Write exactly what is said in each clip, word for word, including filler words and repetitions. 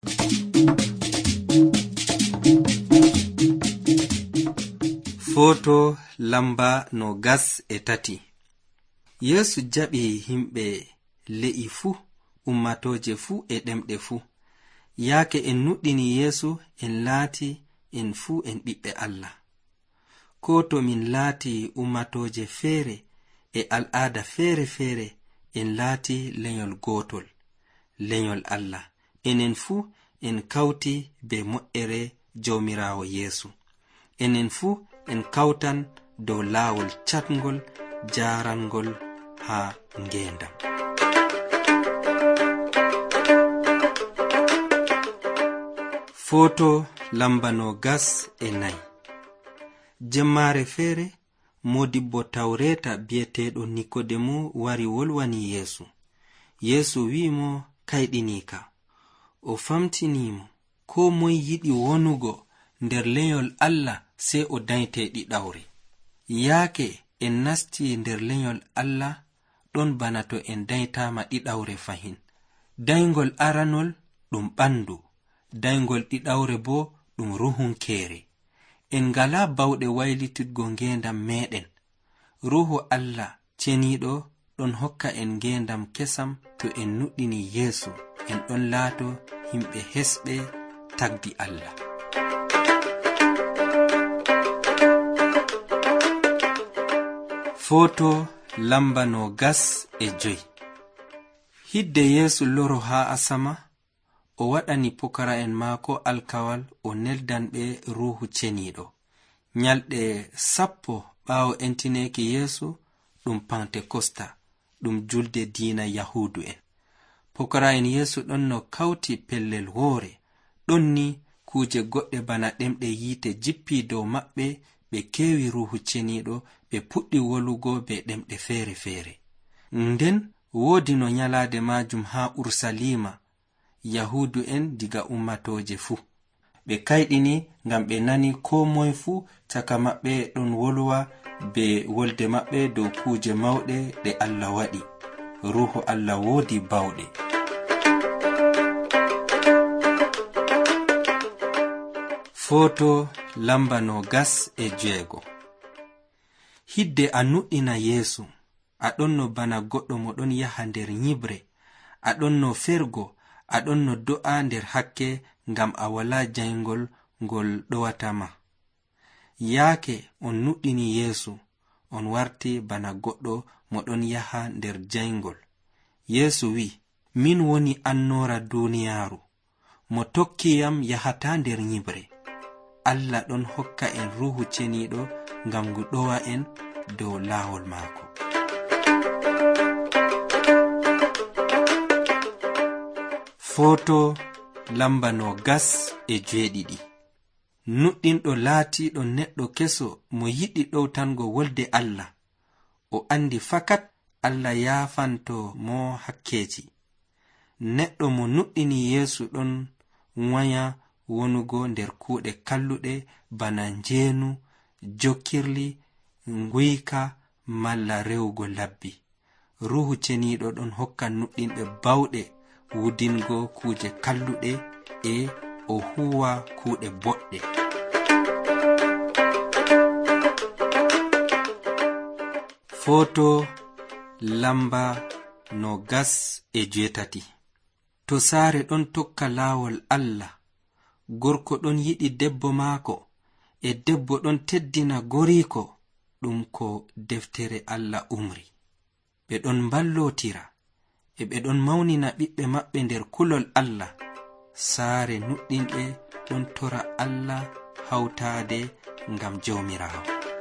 Foto lamba no gas e tati. Yesu jaɓi himɓe le'i fu, ummatoje fu e ɗemɗe fu. Yaake en nuɗɗini Yesu en laati en fu en ɓiɓɓe Allah. Ko to min laati ummatoje feere e al'ada feere feere en laati lenyol gotol, lenyol Allah. Enen fu en kawti be mo'ere Jawmirawo Yesu. Enen fu en kawtan dow laawol catngol jarangol ha ngendam. Foto lamba no gas e nayi. Jemmare feere modibbo tawreta biyeteɗo Nikodemu wari wolwani Yesu. Yesu wi'imo kayɗinika. O famtinimo ko moy yiɗi wonugo nder lenyol Allah se o dañte ɗiɗawre. Yaake en nasti nder lenyol Allah ɗon bana to en dañtama ɗiɗawre fahin. Daygol aranol ɗum ɓandu, daygol ɗiɗawre bo ɗum ruhunkere. En ngala bawɗe waylitudgo ngendam meɗen. Ruhu Allah ceniɗo ɗon hokka en ngendam kesam to en nuɗɗini Yesu en ɗon laato himɓe hesɓe tagdi Allah. Foto lamba no gas e joy. Hidde Yesu loro ha asama, o waɗani pukara en maako alkawal o neldan ɓe ruhu ceniɗo. Nyalɗe sappo ɓaawo entineki Yesu ɗum Pentekosta, ɗum julde diina Yahudu en. Pukara en Yesu ɗon no kawti pellel woore, ɗon ni kuje goɗɗe bana ɗemɗe yiite jippi dow maɓɓe, ɓe kewi ruhu ceniɗo, ɓe puɗɗi wolugo be ɗemɗe feere feere. Nden woodi no nyalade majum ha Ursalima, Yahudu en diga ummatoje fu. Ɓe kayɗini ngam ɓe nani ko moy fu caka maɓɓe ɗon wolwa be wolde maɓɓe dow kuje mawɗe ɗe Allah waɗi. Ruhu Allah woodi bawɗe. Foto lamba no gas e jeego. Hidde a nuɗɗina Yesu, aɗon no bana goɗɗo mo ɗon yaha nder nyibre, aɗon no fergo, aɗon no do'a nder hakke ngam a wala jayngol ngol ɗowatama. Yaake on nuɗɗini Yesu, on warti bana goɗɗo mo ɗon yaha nder jayngol. Yesu wi, min woni annora duniyaaru, mo tokkiyam yahata nder nyibre. Allah ɗon hokka en ruhu ceniɗo ngam ngu ɗowa en dow laawol maako. Foto lamba no gas e jeeɗiɗi. Nuɗɗinɗo laatiɗo neɗɗo keso mo yiɗi ɗowtango wolde Allah. O andi fakat Allah yaafanto mo hakkeji. Neɗɗo mo nuɗɗini Yesu ɗon wanya wonugo nder kuuɗe kalluɗe bana njeenu, jokkirli, nguyka, malla rewugo labbi. Ruhu ceniɗo ɗon hokka nuɗɗinɓe bawɗe wudingo kuje kalluɗe e o huwa kuuɗe boɗɗe. Foto lamba no gas e jeetati. To saare ɗon tokka laawol Allah, gorko ɗon yiɗi debbo maako, e debbo ɗon teddina goriko, ɗum ko deftere Allah umri. Ɓe ɗon ballotira, e ɓe ɗon mawnina ɓiɓɓe maɓɓe nder kulol Allah. Saare nuɗɗinɓe ɗon tora Allah hawtaade ngam Jawmirawo.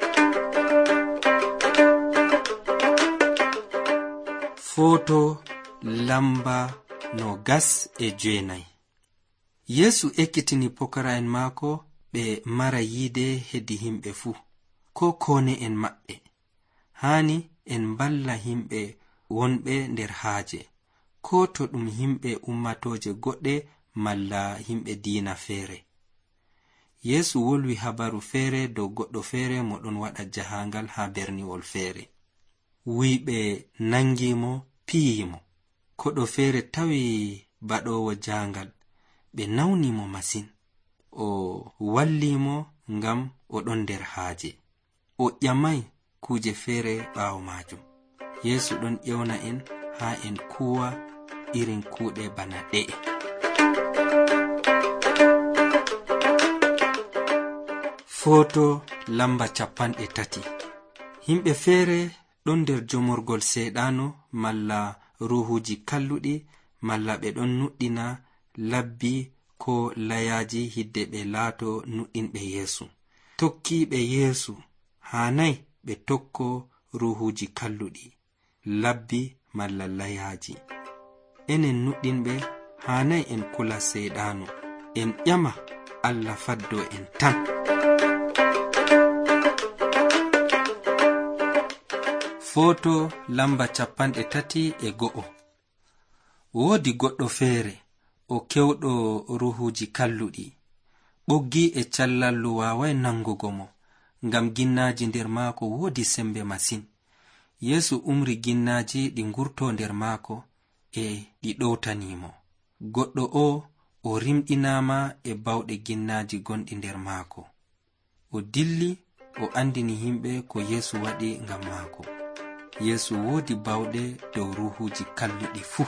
Foto lamba no gas e jeenayi. Yesu ekkitini pukara en maako ɓe mara yiide hedi himɓe fu, ko kone en maɓɓe. Hani en balla himɓe wonɓe nder haaje, ko to ɗum himɓe ummatoje goɗɗe malla himɓe diina feere. Yesu wolwi habaru feere dow goɗɗo feere mo ɗon waɗa jahangal ha berniwol feere. Wuyɓe nangimo piyimo. Koɗo feere tawi baɗowo jangal, ɓe nawnimo masin. O wallimo ngam o ɗon nder haaje. O ƴamay kuje feere ɓaawo majum. Yesu ɗon ƴewna en haa en kuwa irin kuuɗe bana ɗe'e. Foto lamba capanɗe tati. Himɓe feere ɗon nder jomorgol seeɗaano malla ruhuji kalluɗi, malla ɓe ɗon nuɗɗina labbi ko layaji hidde ɓe laato nuɗɗinɓe Yesu. Tokkiiɓe Yesu haanay ɓe tokko ruhuji kalluɗi, labbi malla layaji. Enen nuɗɗinɓe haanay en kula seeɗaano, en ƴama Allah faddo en tan. Foto lamba capanɗe tati e go'o. Woodi goɗɗo feere, o kewɗo ruhuji kalluɗi. Ɓoggi e callallu waaway nangugo mo, ngam ginnaaji nder maako woodi sembe masin. Yesu umri ginnaaji ɗi ngurto nder maako e ɗi ɗowtanimo. Goɗɗo o o rimɗinaama e bawɗe ginnaaji gonɗi nder maako. O dilli o andini himɓe ko Yesu waɗi ngam maako. Yesu woodi bawɗe dow ruhuji kalluɗi fuu.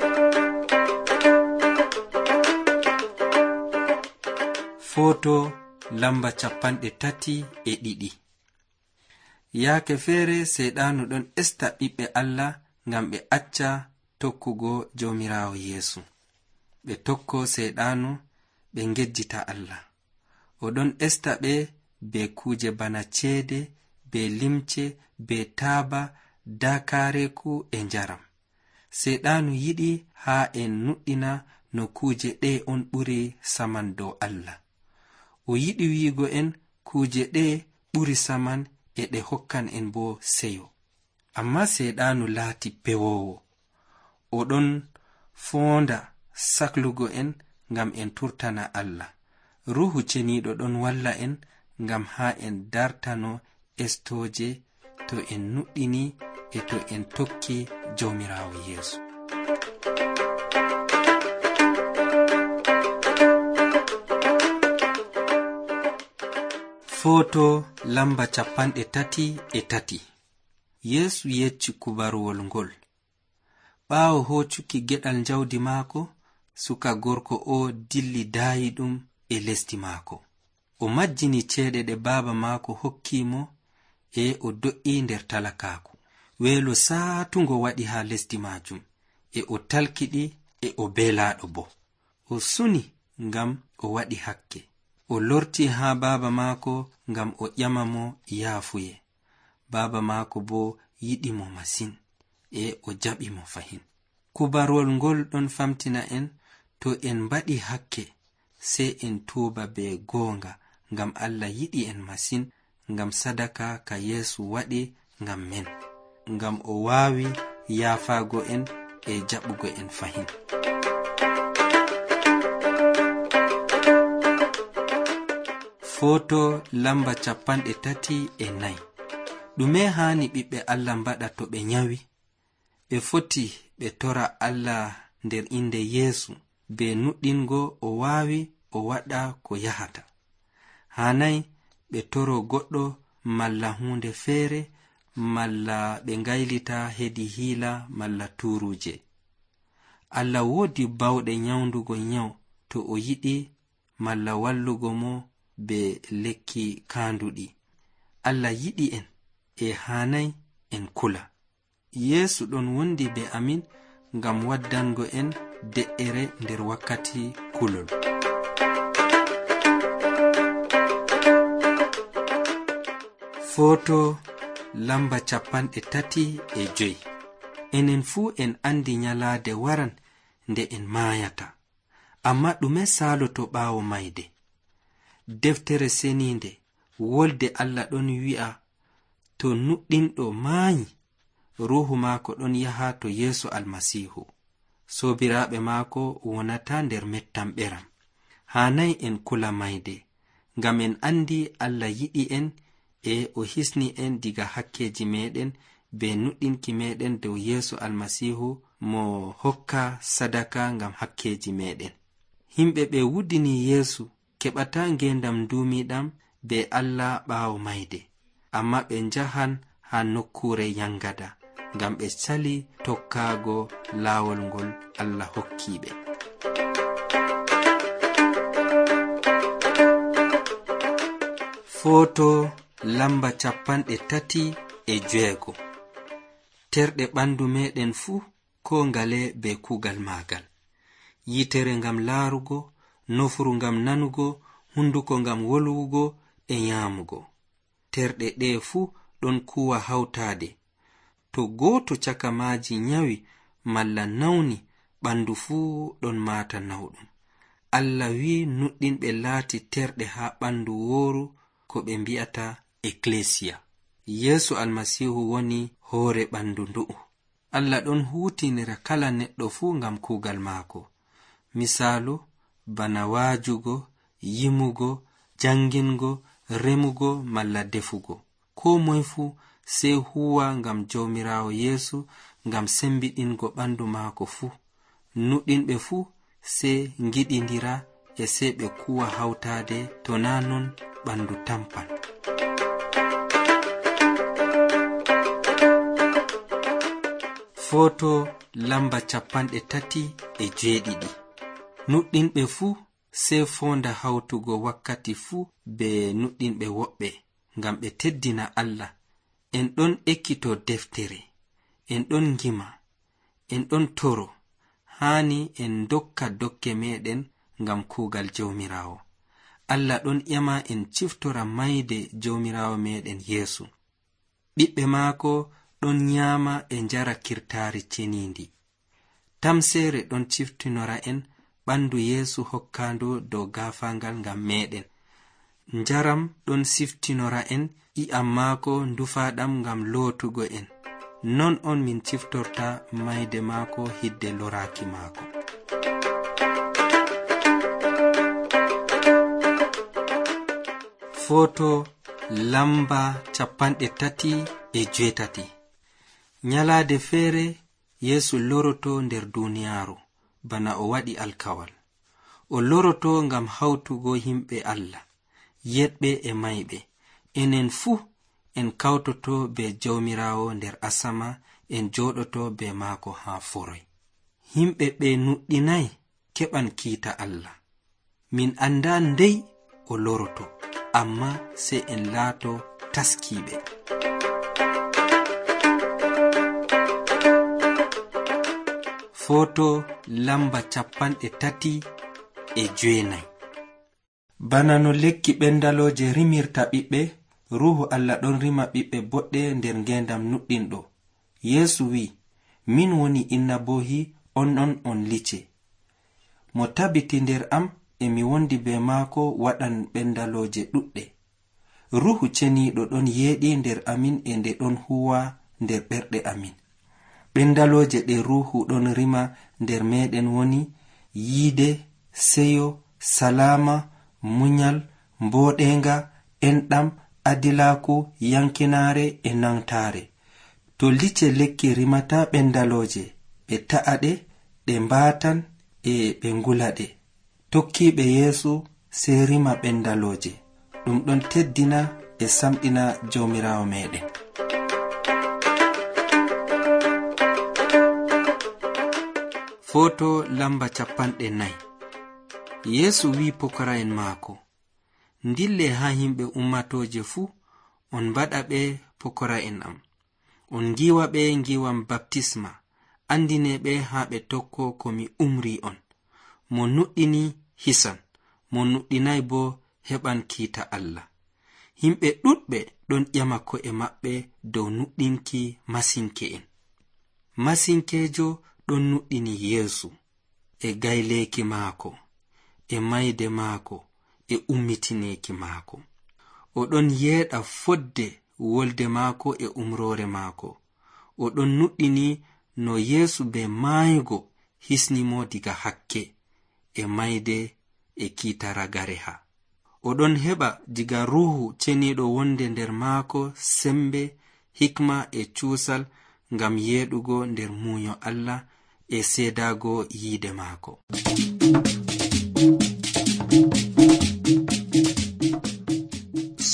Foto lamba capanɗe tati e ɗiɗi. Yaake feere seeɗaanu ɗon esta ɓiɓɓe Allah ngam ɓe acca tokkugo Joomiraawo Yesu. Ɓe tokko seeɗaanu ɓe ngejjita Allah. O ɗon esta ɓe be kuuje bana ceede, be limce, be taaba, dakareku e njaram. Seeɗaanu yiɗi haa en nuɗɗina no kuuje ɗe on ɓuri saman dow Allah. O yiɗi wiigo en kuuje ɗe ɓuri saman e ɗe hokkan en bo seyo. Amma seeɗaanu laati pewowo. O ɗon foonda saklugo en ngam en turtana Allah. Ruhu ceniiɗo ɗon walla en ngam haa en dartano estooje to en nuɗɗini e to en tokki Joomiraawo Yesu. Foto lamba capanɗe tati e tati. Yesu yecci kubaruwol ngol. Ɓaawo hoccuki geɗal jawdi maako, suka gorko o dilli daayi ɗum e lesdi maako. O majjini ceede ɗe baaba maako hokkimo e o do'i nder talakaaku. Weelo saatungo waɗi haa lesdi majum, e o talkiɗi e o beelaaɗo bo. O suni ngam o waɗi hakke. O lorti haa baaba maako ngam o ƴama mo yaafuye. Baaba maako bo yiɗi mo masin, e o jaɓi mo fahin. Kubarwol ngol ɗon famtina en to en mbaɗi hakke, sey en tuuba be goonga, ngam Allah yiɗi en masin, ngam sadaka ka Yesu waɗi ngam men, ngam o waawi yaafaago en e jaɓugo en fahin. Foto lamba capanɗe tati e nayi. Ɗume haani ɓiɓɓe Allah mbaɗa to ɓe nyawi? Ɓe foti ɓe tora Allah nder inde Yesu be nuɗɗingo o waawi o waɗa ko yahata. Haanay ɓe toro goɗɗo malla hunde feere, malla ɓe ngaylita hedi hiila malla tuuruje. Allah woodi bawɗe nyawndugo nyaw to o yiɗi, malla wallugo mo be lekki kaanduɗi. Allah yiɗi en e haanay en kula. Yesu ɗon wondi be amin ngam waddango en de'ere nder wakkati kulol. Foto lamba capanɗe tati e joyi. Enen fuu en andi nyalaade waran nde en maayata, amma ɗume saaloto ɓaawo mayde? Deftere seninde wolde Allah ɗon wi'a to nuɗɗinɗo maayi, ruhu maako ɗon yaha to Yesu Almasihu. Sobiraaɓe maako wonata nder mettam ɓeram. Haanay en kula mayde, ngam en andi Allah yiɗi en e o hisni en diga hakkeji meɗen be nuɗɗinki meɗen dow Yesu Almasihu mo hokka sadaka ngam hakkeji meɗen. himɓe ɓe wuddini Yesu keɓata ngendam duumiɗam be Allah ɓaawo mayde, amma ɓe njahan ha nokkure yangada ngam ɓe sali tokkaago laawol ngol Allah hokkiɓe. Foto lamba capanɗe tati e jeego. Terɗe ɓandu meɗen fuu ko ngale be kugal maagal. Yitere ngam laarugo, nofuru ngam nanugo, hunduko ngam wolwugo e nyamugo. Terɗe ɗe fuu ɗon kuwa hawtaade. To gooto caka maaji nyawi malla nawni, ɓandu fuu ɗon maata nawɗum. Allah wi nuɗɗinɓe laati terɗe ha ɓandu wooru ko ɓe mbi'ata ecclesia. Yesu almasihu woni hoore ɓandu ndu'u. Allah ɗon huutinira kala neɗɗo fuu ngam kugal maako. Misaalu bana waajugo, yimugo, jangingo, remugo malla defugo. Ko moy fuu sey huwa ngam Jawmirawo Yesu ngam sembiɗingo ɓandu maako fuu. Nuɗɗinɓe fuu sey ngiɗindira e sey ɓe kuwa hawtaade, to na non ɓandu tampan. Foto lamba capanɗe tati e jeeɗiɗi. Nuɗɗinɓe fuu sey fonda hawtugo wakkati fuu be nuɗɗinɓe woɓɓe ngam ɓe teddina Allah. En ɗon ekkito deftere, en ɗon ngima, en ɗon toro. Haani en dokka dokke meɗen ngam kuugal Jawmirawo. Allah ɗon ƴama en ciftora mayde Jawmirawo meɗen Yesu. Ɓiɓɓe maako ɗon nyaama e njara kirtaari cenindi. Tamseere ɗon ciftinora en ɓandu Yesu hokkandu dow gaafangal ngam meɗen. Njaram ɗon siftinora en i'am maako ndufaɗam ngam lootugo en. Non on min ciftorta mayde maako hidde loraaki maako. Foto lamba capanɗe tati e jeetati. Nyalaade feere Yesu loroto nder duniyaaru bana o waɗi alkawal. O loroto ngam hawtugo himɓe Allah, yeɗɓe e mayɓe. Enen fuu en kawtoto be Jawmirawo nder asama, en joɗoto be maako ha foroy. Himɓe ɓe nuɗɗinay keɓan kiita Allah. Min anda ndey o loroto, amma sey en laato taskiɓe. Foto lamba capanɗe tati e jeenay. Bana no lekki ɓendaloje rimirta ɓiɓɓe, Ruhu Allah ɗon rima ɓiɓɓe boɗɗe nder ngendam nuɗɗinɗo. Yesu wi, min woni innabohi, on on on lice. Mo tabiti nder am emi wondi be maako waɗan ɓendaloje ɗuɗɗe. Ruhu ceniɗo ɗon yeeɗi nder amin e nde ɗon huwa nder ɓerɗe amin. Ɓendaloje ɗe Ruhu ɗon rima nder meɗen woni yiide, seyo, salama, munyal, mboɗenga, enɗam, adilaku, yankinare e nantare. To lice lekki rimata ɓendaloje, ɓe ta'aɗe, ɗe mbatan e ɓe ngulaɗe. Tokkiɓe Yesu sey rima ɓendaloje. Ɗum ɗon teddina e samɗina Jawmirawo meɗen. Foto lamba capanɗe nay. Yesu wi pokora'en maako, ndille ha himɓe ummatoje fuu, on mbaɗa ɓe pokora'en am. On ngiwa ɓe ngiwam baptisma, andine ɓe ha ɓe tokko komi umri on. Mo nuɗɗini hisan, mo nuɗɗinay bo heɓan kiita Allah. Himɓe ɗuɗɓe ɗon ƴama ko'e maɓɓe dow nuɗɗinki masinke'en. Masinkejo ɗon nuɗɗini Yesu e gayleeki maako, e mayde maako, e ummitineeki maako. O ɗon yeeɗa fodde wolde maako e umrore maako. O ɗon nuɗɗini no Yesu be maayugo hisnimo diga hakke e mayde e kiita ragare ha. O ɗon heɓa diga Ruhu ceniɗo wonde nder maako sembe, hikma e cuusal ngam yeeɗugo nder muunyo Allah e seedago yiide maako.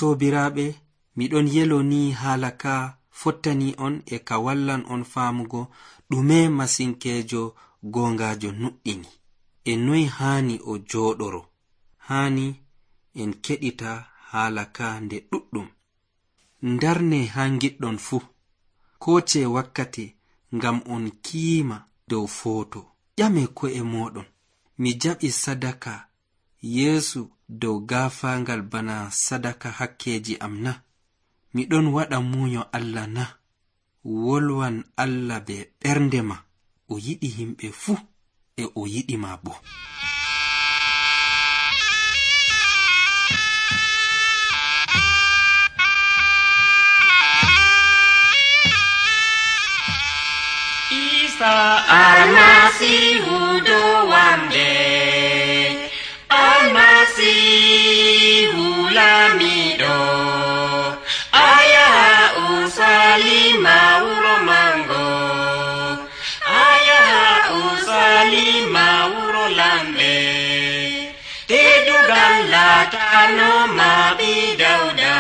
sobiraɓe, miɗon yelo ni haala ka fottani on e ka wallan on faamugo ɗume masinkejo gongajo nuɗɗini e noy hani o joɗoro. Hani en keɗita haala ka nde ɗuɗɗum. Ndarne ha giɗɗon fu, ko ce wakkati ngam on kiima dow foto. Ƴame ko'e moɗon, mi jaɓi sadaka Yesu dow gafangal bana sadaka hakkeji am na? Miɗon waɗa muño Allah na? Wolwan Allah be ɓernde ma. O yiɗi himɓe fu e o yiɗi ma bo. Isa almasihu do wamde, almasihu lamido, aya usalima wuro mango, aya usalima wuro lambe, tedugal latano mabi dauda,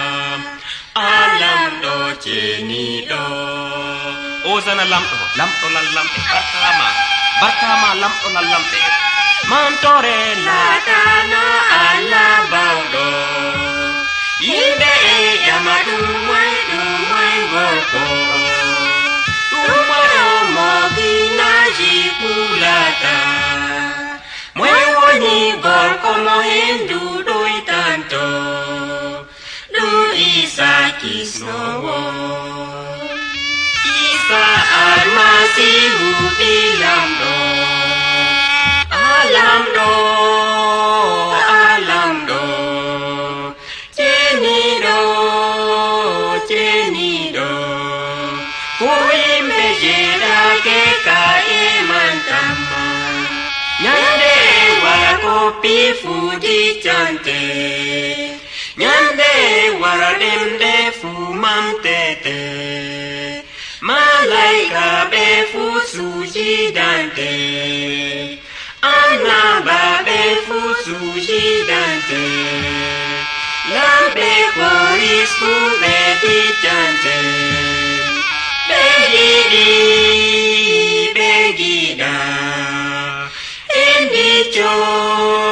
alam do cenido. Ozana lamɗo lamɗo lallamɓe barkama barkama lamɗo lallamɓe mantore latano Allah bawɗo yimɓe e ƴama ɗum moy ɗum moy gorko ɗum moɗo mo ginnaji kulata moy woni gorko mo henduɗoy tanto ɗum Isa kisnowo. Isa almasihu bilamdo, alamdo, alamdo, cenido, cenido, kuimbe jedake ka imantama, nyande wara kopi fudi chante, nyande wara demde fumamtete. Malaika be fusuji dante, anaba be fusuji dante, lambe koris kube di dante, begidi, begida, indicho.